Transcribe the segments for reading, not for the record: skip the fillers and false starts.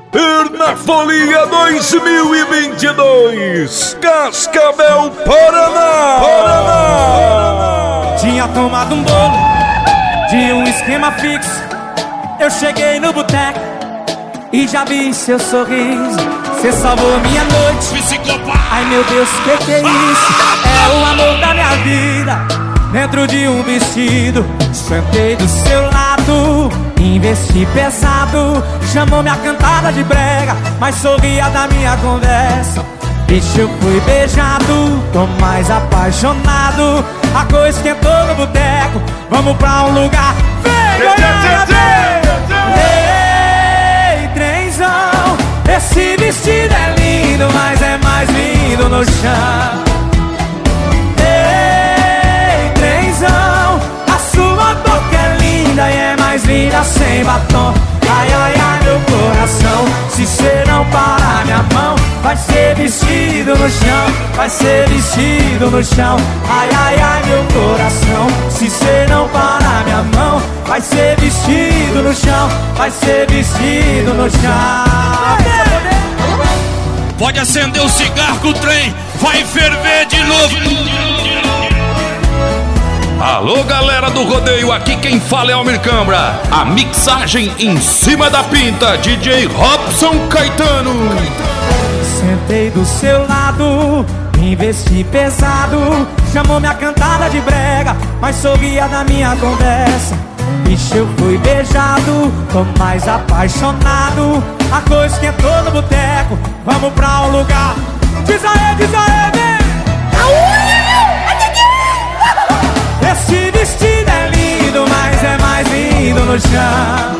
Pernafolia 2022, Cascavel, Paraná. Tinha tomado um bolo de um esquema fixo. Eu cheguei no boteco e já vi seu sorriso. Cê salvou minha noite. Psicopata. Ai meu Deus, que é isso? É o amor da minha vida dentro de um vestido. Sentei do seu lado, investi pesado. Chamou minha cantada de brega, mas sorria da minha conversa. Bicho, eu fui beijado, tô mais apaixonado. A coisa esquentou no boteco, vamos pra um lugar. Vem, Goiânia, vem! Ei, trenzão, esse vestido é lindo, mas é mais lindo no chão. Ei, trenzão, a sua boca é linda e é mais linda sem batom. Ai, ai, ai, meu coração, se cê não parar minha mão, vai ser vestido no chão, vai ser vestido no chão. Ai, ai, ai, meu coração, se cê não parar minha mão, vai ser vestido no chão, vai ser vestido no chão. Pode acender o cigarro que o trem vai ferver de novo. Alô, galera do rodeio, aqui quem fala é Almir Cambra. A mixagem em cima da pinta, DJ Robson Caetano. Sentei do seu lado, investi pesado. Chamou minha cantada de brega, mas sorria da minha conversa. Bicho, eu fui beijado, tô mais apaixonado. A coisa esquentou no boteco, vamos pra um lugar. Diz aí, vem! Esse vestido é lindo, mas é mais lindo no chão.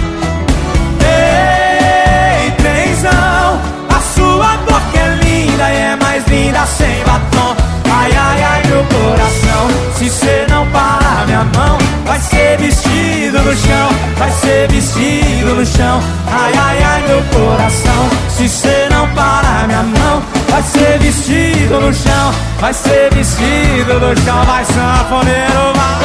Ei, trenzão, a sua boca é linda e é mais linda sem batom. Ai, ai, ai, meu coração, se cê não parar minha mão, vai ser vestido no chão, vai ser vestido no chão. Ai, ai, ai, meu coração, se cê não parar minha mão, vai ser vestido no chão, vai ser vestido no chão. Vai, sanfoneiro, vai.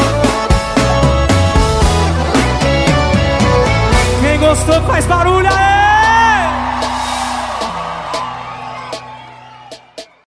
Quem gostou faz barulho aí.